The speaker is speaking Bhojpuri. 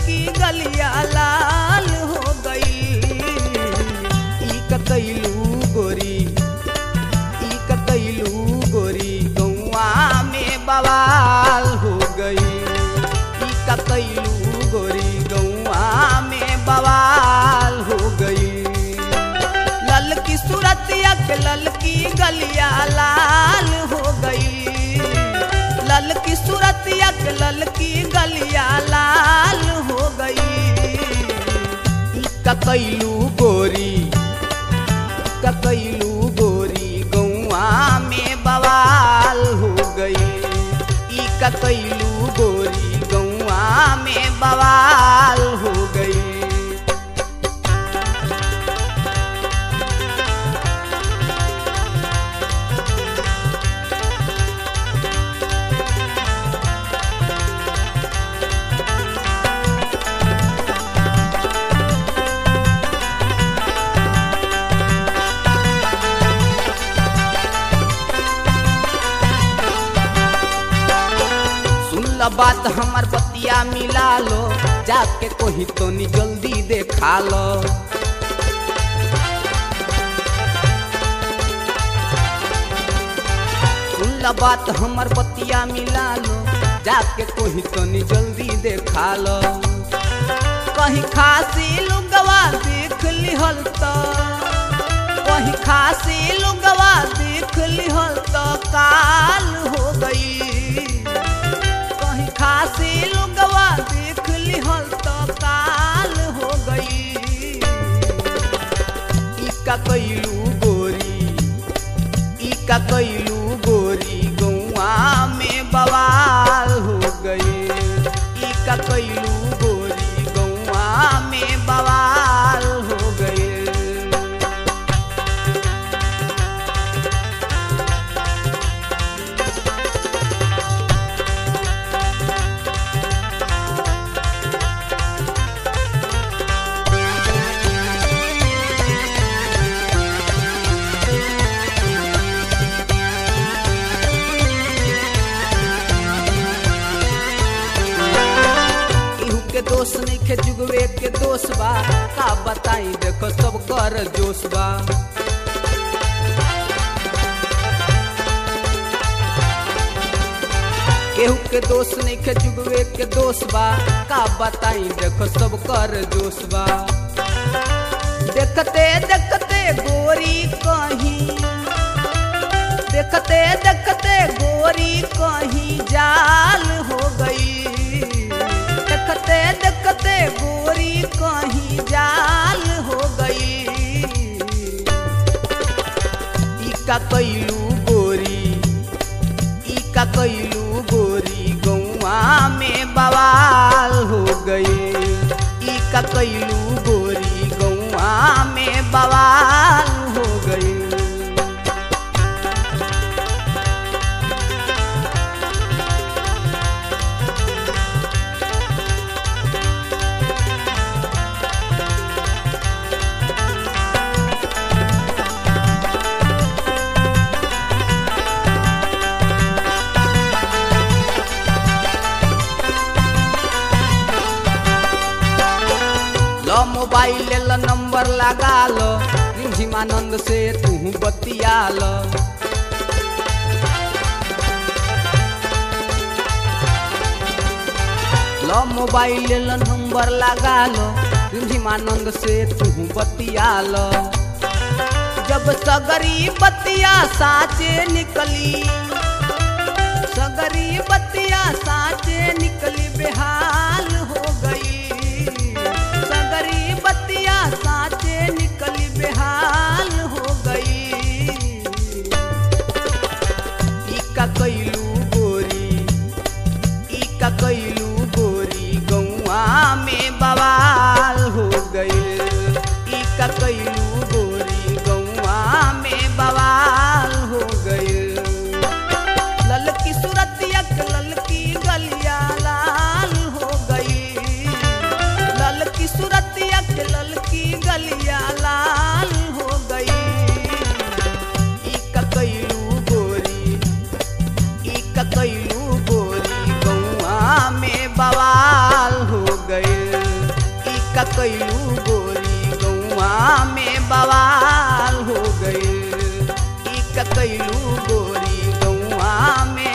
ललकी गलिया लाल हो गई। ई कतैलू गोरी, ई कतैलू गोरी गौआ में बवाल हो गई। ई कतैलू गोरी गौआ में बवाल हो गई। ललकी सूरतिया के ललकी गलिया लाल हो गई। ललकी सूरतिया के ललकी गलिया लाल हो गई। कतैलू गोरी, कतैलू गोरी गौआ में बवाल हो गई। ई कतैलू गोरी गौआ में बवाल हो गई। बात हमार बतिया मिला लो, जाके कोही तो नी जल्दी देखा लो। सुन ला बात हमार बतिया मिला लो, जाके कोही तो नी जल्दी देखा लो। कहीं खासी लुगवा देख लिहल तो, कहीं खासी लुगवा देख लिहल तो काल हो गई। खासी लुगवा देख लिहल तो काल हो गई। ई कतैलू गोरी, ई कतैलू गोरी गौआ में बवाल हो गई। ई कतैलू गोरी गौआ में बवाल हो गई। दोष नहीं खे जुगवे के दोष बा, का बताई देखो सब कर जोश बा। केहू के दोष नहीं खे जुगवे के दोष बा, का बताई देखो सब कर जोश बा। देखते देखते गोरी कहीं, देखते देखते गोरी कहीं जाल हो गई। देखते देखते गोरी कहीं जाल हो गई। ई कतैलू गोरी, ई कतैलू गोरी गौआ में बवाल हो गई। ई कतैलू गोरी गौआ में बवाल हो गई। मोबाइल ला नंबर लगा लो, रिमझिमानंद से तू बतिया लो। लो मोबाइल ला नंबर लगा लो, रिमझिमानंद से तू बतिया लो। जब सगरी बतिया साचे निकली, सगरी बतिया साचे निकली बेहाल हो गई। सगरी बतिया साचे निकली बेहाल हो गई। ई कतैलू गोरी, ई कतैलू गोरी गौआ में बवाल हो गई। ई कतैलू गोरी गौआ में बवाल हो गई। ललकी सूरतिया के ललकी गलिया लाल हो गई। ललकी सूरतिया के ललकी गलिया लाल हो गई। ई कतैलू गोरी, ई कतैलू गोरी गौआ में कैलू गोरी गौआ में बवाल हो गई। ई का कैलू गोरी गौआ में